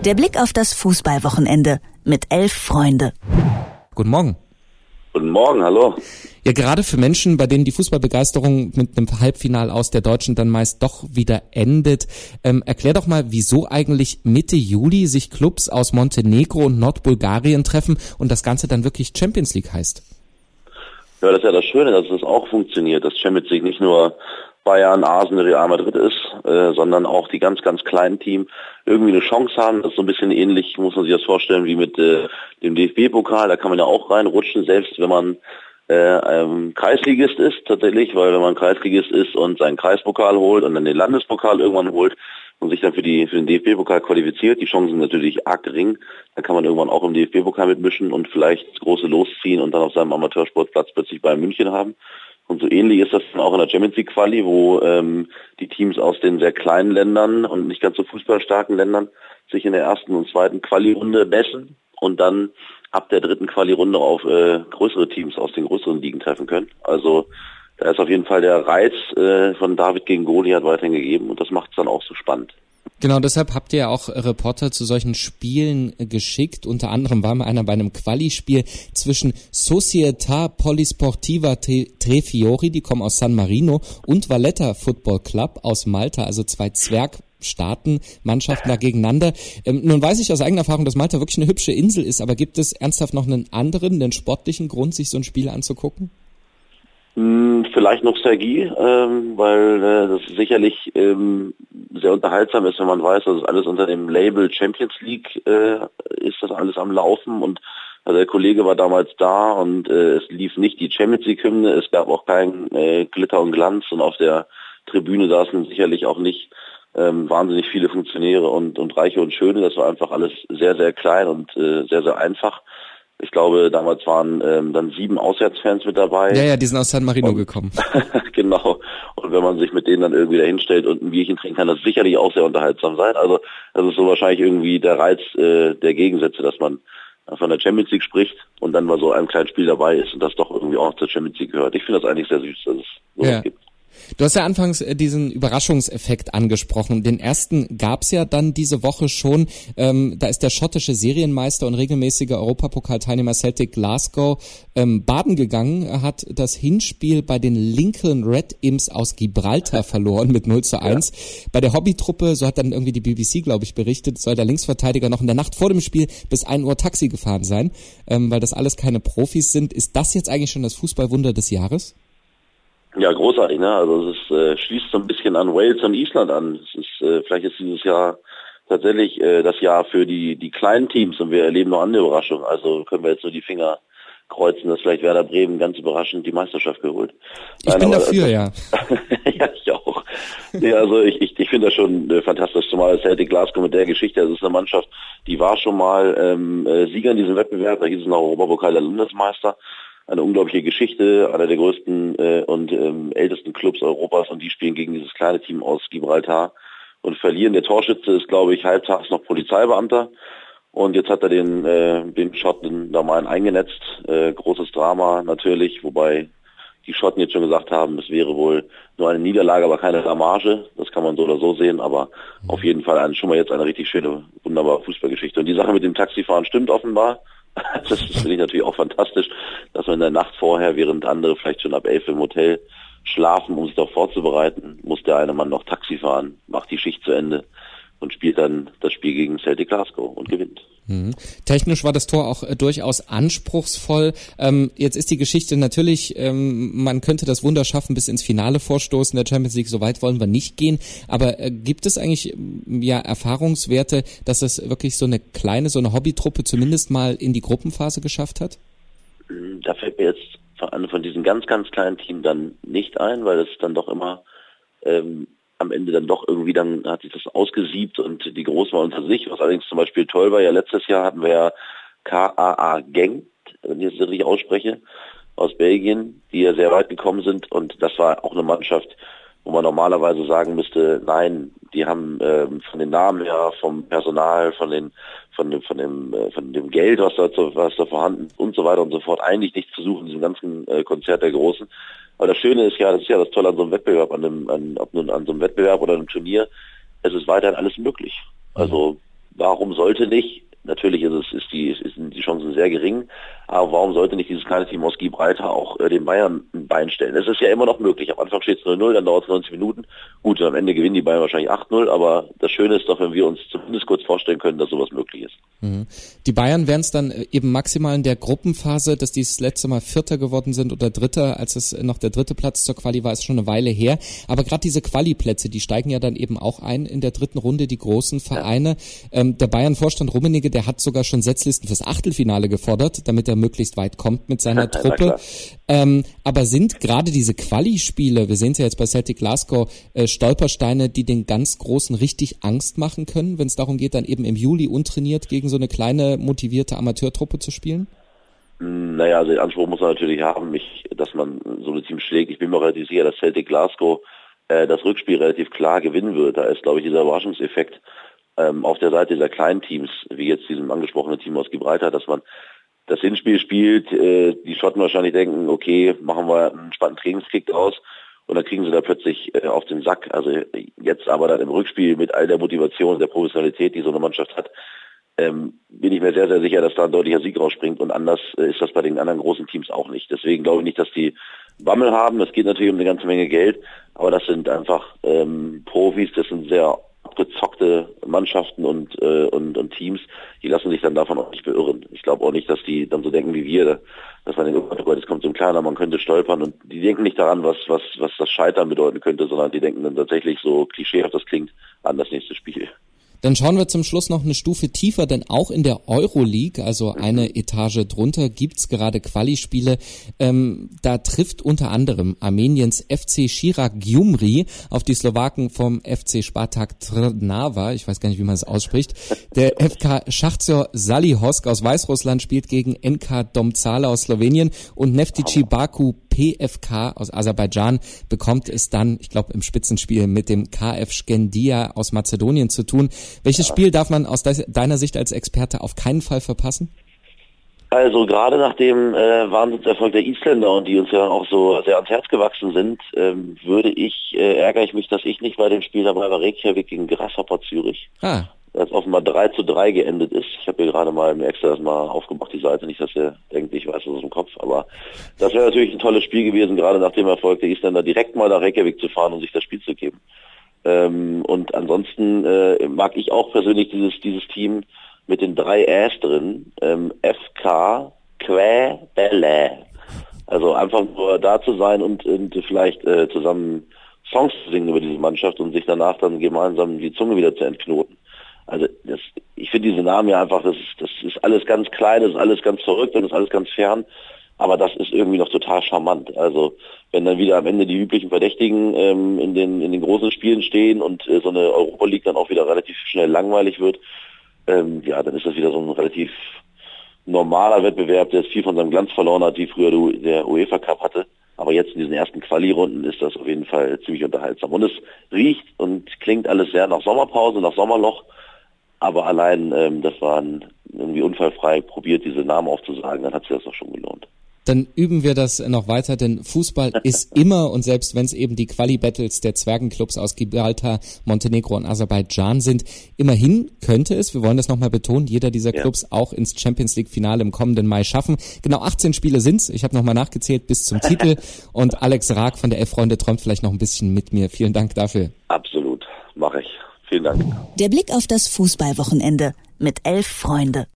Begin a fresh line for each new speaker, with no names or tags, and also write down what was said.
Der Blick auf das Fußballwochenende mit 11 Freunde.
Guten Morgen.
Guten Morgen, hallo.
Ja, gerade für Menschen, bei denen die Fußballbegeisterung mit einem Halbfinale aus der Deutschen dann meist doch wieder endet. Erklär doch mal, wieso eigentlich Mitte Juli sich Clubs aus Montenegro und Nordbulgarien treffen und das Ganze dann wirklich Champions League heißt.
Ja, das ist ja das Schöne, dass das auch funktioniert, dass Champions League nicht nur Bayern, Arsenal, Real Madrid ist, sondern auch die ganz, ganz kleinen Teams irgendwie eine Chance haben. Das ist so ein bisschen ähnlich, muss man sich das vorstellen, wie mit dem DFB-Pokal. Da kann man ja auch reinrutschen, selbst wenn man Kreisligist ist tatsächlich, weil wenn man Kreisligist ist und seinen Kreispokal holt und dann den Landespokal irgendwann holt und sich dann für den DFB-Pokal qualifiziert, die Chancen sind natürlich arg gering, dann kann man irgendwann auch im DFB-Pokal mitmischen und vielleicht das große losziehen und dann auf seinem Amateursportplatz plötzlich Bayern München haben. Und so ähnlich ist das dann auch in der Champions League Quali, wo die Teams aus den sehr kleinen Ländern und nicht ganz so fußballstarken Ländern sich in der ersten und zweiten Quali-Runde messen und dann ab der dritten Quali-Runde auf größere Teams aus den größeren Ligen treffen können. Also da ist auf jeden Fall der Reiz von David gegen Goliath weiterhin gegeben und das macht es dann auch so spannend.
Genau, deshalb habt ihr ja auch Reporter zu solchen Spielen geschickt. Unter anderem war mal einer bei einem Quali-Spiel zwischen Società Polisportiva Tre Fiori, die kommen aus San Marino, und Valletta Football Club aus Malta, also zwei Zwergstaaten-Mannschaften da gegeneinander. Nun weiß ich aus eigener Erfahrung, dass Malta wirklich eine hübsche Insel ist, aber gibt es ernsthaft noch einen sportlichen Grund, sich so ein Spiel anzugucken?
Vielleicht Nostalgie, weil das sicherlich sehr unterhaltsam ist, wenn man weiß, dass es alles unter dem Label Champions League ist, das alles am Laufen und der Kollege war damals da und es lief nicht die Champions League Hymne, es gab auch kein Glitter und Glanz und auf der Tribüne saßen sicherlich auch nicht wahnsinnig viele Funktionäre und Reiche und Schöne, das war einfach alles sehr, sehr klein und sehr, sehr einfach. Ich glaube, damals waren dann 7 Auswärtsfans mit dabei.
Ja, die sind aus San Marino gekommen.
Genau. Und wenn man sich mit denen dann irgendwie da hinstellt und ein Bierchen trinken kann, das sicherlich auch sehr unterhaltsam sein. Also das ist so wahrscheinlich irgendwie der Reiz der Gegensätze, dass man von der Champions League spricht und dann mal so einem kleinen Spiel dabei ist und das doch irgendwie auch zur Champions League gehört. Ich finde das eigentlich sehr süß, dass es sowas gibt.
Du hast ja anfangs diesen Überraschungseffekt angesprochen. Den ersten gab's ja dann diese Woche schon. Da ist der schottische Serienmeister und regelmäßige Europapokalteilnehmer Celtic Glasgow baden gegangen, hat das Hinspiel bei den Lincoln Red Imps aus Gibraltar verloren mit 0:1. Ja. Bei der Hobbytruppe, so hat dann irgendwie die BBC, glaube ich, berichtet, soll der Linksverteidiger noch in der Nacht vor dem Spiel bis 1 Uhr Taxi gefahren sein, weil das alles keine Profis sind. Ist das jetzt eigentlich schon das Fußballwunder des Jahres?
Ja, großartig, ne? Also es schließt so ein bisschen an Wales und Island an. Es ist vielleicht ist dieses Jahr tatsächlich das Jahr für die kleinen Teams und wir erleben noch andere Überraschungen. Also können wir jetzt nur die Finger kreuzen, dass vielleicht Werder Bremen ganz überraschend die Meisterschaft geholt.
Ich bin dafür, ja.
Ja, ich auch. Ja, also ich finde das schon fantastisch, zumal Celtic Glasgow mit der Geschichte, das ist eine Mannschaft, die war schon mal Sieger in diesem Wettbewerb, da hieß es noch Europapokal der Landesmeister. Eine unglaubliche Geschichte, einer der größten und ältesten Clubs Europas und die spielen gegen dieses kleine Team aus Gibraltar und verlieren. Der Torschütze ist, glaube ich, halbtags noch Polizeibeamter und jetzt hat er den Schotten da mal eingenetzt. Großes Drama natürlich, wobei die Schotten jetzt schon gesagt haben, es wäre wohl nur eine Niederlage, aber keine Blamage. Das kann man so oder so sehen, aber auf jeden Fall schon mal jetzt eine richtig schöne, wunderbare Fußballgeschichte. Und die Sache mit dem Taxifahren stimmt offenbar. Das finde ich natürlich auch fantastisch, dass man in der Nacht vorher, während andere vielleicht schon ab 11 im Hotel schlafen, um sich darauf vorzubereiten, muss der eine Mann noch Taxi fahren, macht die Schicht zu Ende und spielt dann das Spiel gegen Celtic Glasgow und gewinnt.
Technisch war das Tor auch durchaus anspruchsvoll. Jetzt ist die Geschichte natürlich, man könnte das Wunder schaffen, bis ins Finale vorstoßen der Champions League. So weit wollen wir nicht gehen. Aber gibt es eigentlich Erfahrungswerte, dass es wirklich so eine Hobbytruppe zumindest mal in die Gruppenphase geschafft hat?
Da fällt mir jetzt von diesen ganz, ganz kleinen Teams dann nicht ein, weil es dann doch immer am Ende dann doch irgendwie, dann hat sich das ausgesiebt und die Großen waren unter sich, was allerdings zum Beispiel toll war. Ja, letztes Jahr hatten wir ja KAA Genk, wenn ich das richtig ausspreche, aus Belgien, die ja sehr weit gekommen sind und das war auch eine Mannschaft, wo man normalerweise sagen müsste, nein, die haben von den Namen her, vom Personal, von dem Geld, was da vorhanden und so weiter und so fort, eigentlich nichts zu suchen in diesem ganzen Konzert der Großen. Aber das Schöne ist ja, das ist ja das Tolle an so einem Wettbewerb, ob nun an so einem Wettbewerb oder einem Turnier, es ist weiterhin alles möglich. Also warum sollte nicht? Natürlich sind die Chancen sehr gering, aber warum sollte nicht dieses kleine Team aus Gibraltar auch den Bayern ein Bein stellen? Es ist ja immer noch möglich. Am Anfang steht es 0-0, dann dauert es 90 Minuten. Gut, am Ende gewinnen die Bayern wahrscheinlich 8-0, aber das Schöne ist doch, wenn wir uns zumindest kurz vorstellen können, dass sowas möglich ist.
Mhm. Die Bayern wären es dann eben maximal in der Gruppenphase, dass die das letzte Mal Vierter geworden sind oder Dritter, als es noch der dritte Platz zur Quali war, ist schon eine Weile her. Aber gerade diese Quali-Plätze, die steigen ja dann eben auch ein in der dritten Runde, die großen Vereine. Ja. Der Bayern-Vorstand Rummenigge, der hat sogar schon Setzlisten fürs Achtelfinale gefordert, damit er möglichst weit kommt mit seiner Truppe. Aber sind gerade diese Quali-Spiele, wir sehen es ja jetzt bei Celtic Glasgow, Stolpersteine, die den ganz Großen richtig Angst machen können, wenn es darum geht, dann eben im Juli untrainiert gegen so eine kleine, motivierte Amateurtruppe zu spielen?
Naja, also den Anspruch muss man natürlich haben, dass man so ein Team schlägt. Ich bin mir relativ sicher, dass Celtic Glasgow das Rückspiel relativ klar gewinnen wird. Da ist, glaube ich, dieser Überraschungseffekt auf der Seite dieser kleinen Teams, wie jetzt diesem angesprochenen Team aus Gibraltar, dass man das Hinspiel spielt, die Schotten wahrscheinlich denken, okay, machen wir einen spannenden Trainingskick aus und dann kriegen sie da plötzlich auf den Sack. Also jetzt aber dann im Rückspiel mit all der Motivation, der Professionalität, die so eine Mannschaft hat, bin ich mir sehr, sehr sicher, dass da ein deutlicher Sieg rausspringt und anders ist das bei den anderen großen Teams auch nicht. Deswegen glaube ich nicht, dass die Bammel haben. Es geht natürlich um eine ganze Menge Geld, aber das sind einfach Profis, das sind sehr abgezockte Mannschaften und Teams, die lassen sich dann davon auch nicht beirren. Ich glaube auch nicht, dass die dann so denken wie wir, dass man denkt, oh Gott, jetzt kommt so ein kleiner, man könnte stolpern, und die denken nicht daran, was das Scheitern bedeuten könnte, sondern die denken dann tatsächlich, so klischeehaft das klingt, an das nächste Spiel.
Dann schauen wir zum Schluss noch eine Stufe tiefer, denn auch in der Euroleague, also eine Etage drunter, gibt's gerade Quali-Spiele. Da trifft unter anderem Armeniens FC Chirac Gyumri auf die Slowaken vom FC Spartak Trnava, ich weiß gar nicht, wie man es ausspricht. Der FK Schachzor Salihosk aus Weißrussland spielt gegen NK Domzala aus Slowenien und Neftchi Baku PFK aus Aserbaidschan bekommt es dann, ich glaube, im Spitzenspiel mit dem KF Skendia aus Mazedonien zu tun. Welches Spiel darf man aus deiner Sicht als Experte auf keinen Fall verpassen?
Also gerade nach dem Wahnsinnserfolg der Isländer und die uns ja auch so sehr ans Herz gewachsen sind, ärgere ich mich, dass ich nicht bei dem Spiel dabei war, Reykjavik gegen Grasshopper Zürich. Das offenbar 3-3 geendet ist. Ich habe hier gerade mal mir extra das mal aufgemacht, die Seite, nicht, dass ihr denkt, ich weiß das aus dem Kopf, aber das wäre natürlich ein tolles Spiel gewesen, gerade nach dem Erfolg der Isländer, direkt mal nach Reykjavik zu fahren und sich das Spiel zu geben. Und ansonsten mag ich auch persönlich dieses Team mit den 3 Äs drin, FK Kväbele. Also einfach nur da zu sein und vielleicht zusammen Songs zu singen über diese Mannschaft und sich danach dann gemeinsam die Zunge wieder zu entknoten. Also ich finde diese Namen ja einfach, das ist alles ganz klein, das ist alles ganz verrückt und das ist alles ganz fern, aber das ist irgendwie noch total charmant. Also wenn dann wieder am Ende die üblichen Verdächtigen in den großen Spielen stehen und so eine Europa League dann auch wieder relativ schnell langweilig wird, dann ist das wieder so ein relativ normaler Wettbewerb, der viel von seinem Glanz verloren hat, wie früher der UEFA Cup hatte. Aber jetzt in diesen ersten Quali-Runden ist das auf jeden Fall ziemlich unterhaltsam. Und es riecht und klingt alles sehr nach Sommerpause, nach Sommerloch. Aber allein, das war irgendwie unfallfrei probiert, diese Namen aufzusagen, dann hat sich das doch schon gelohnt.
Dann üben wir das noch weiter, denn Fußball ist immer, und selbst wenn es eben die Quali-Battles der Zwergenclubs aus Gibraltar, Montenegro und Aserbaidschan sind, immerhin könnte es, wir wollen das nochmal betonen, jeder dieser Clubs auch ins Champions-League-Finale im kommenden Mai schaffen. Genau 18 Spiele sind's, ich habe nochmal nachgezählt, bis zum Titel, und Alex Raag von der Elf-Freunde träumt vielleicht noch ein bisschen mit mir. Vielen Dank dafür.
Absolut, mache ich. Vielen Dank.
Der Blick auf das Fußballwochenende mit 11 Freunde.